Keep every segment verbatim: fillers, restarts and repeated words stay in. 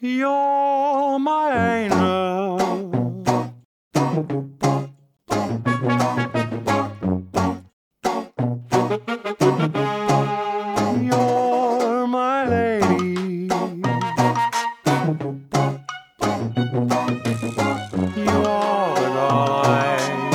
You're my angel. You're my lady. You are the girl I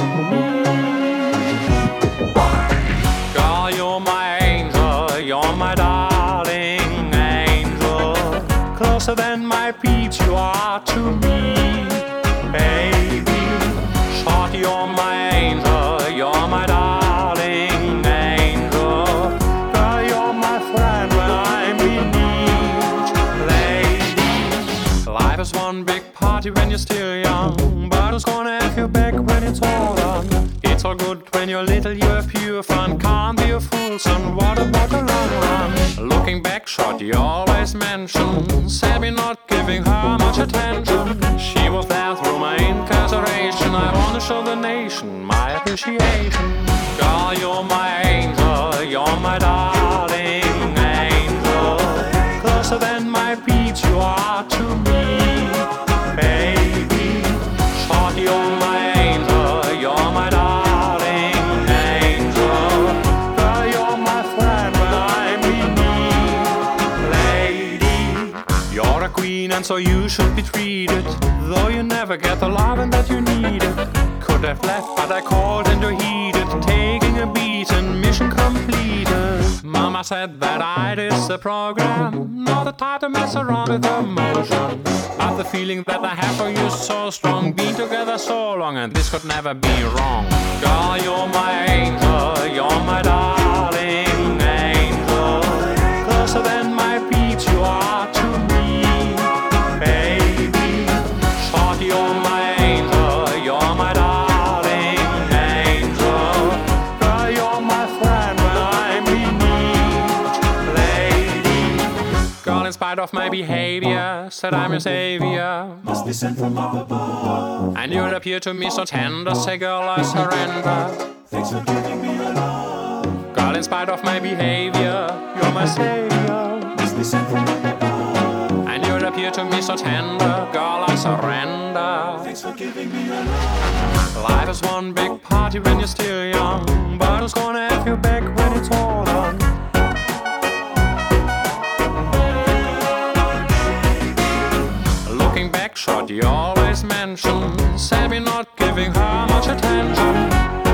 need. Girl, you're my angel. You're my darling angel. Closer than my peeps you are to me, baby. Shorty, you're my angel. You're my darling angel. Girl, you're my friend when I'm in need, lady. Life is one big party when you're still young, but who's gonna have your back when it's all done? It's all good when you're little, you have pure fun. Can't be a fool, son, what about the long run? Looking back, Shorty always mentions Sammy not giving her much attention. She was there through my incarceration. I wanna show the nation my appreciation. Girl, you're my angel. You're my darling angel. Closer than my peeps you are to me, baby. Shorty, you're my angel. You're my darling angel. Girl, you're my friend when I'm in need, lady. You're a queen and so you should be treated, though you never get the loving that you needed. Could have left but I called and you heeded, taking a beating, mission completed. Mama said that I did the program, not the type to mess around with emotion. But the feeling that I have for you is so strong, been together so long and this could never be wrong. Girl, you're my angel. You're my darling angel. Closer than my peeps you are to me, baby. Shorty, you're my angel. You're my darling angel. Girl, you're my friend when I'm in need, lady. Girl, in spite of my behavior, said I'm your savior. Must be sent from up above. And you'll appear to me so tender, say girl, I surrender. Thanks for giving me your love. Girl, in spite of my behavior, you're my savior. Must be sent from up above. And you'll appear to me so tender, girl, I surrender. Thanks for giving me your love. Life is one big party when you're still young, but who's gonna have your back when it's all done? Looking back, Shorty always mentions Sammy not giving her much attention.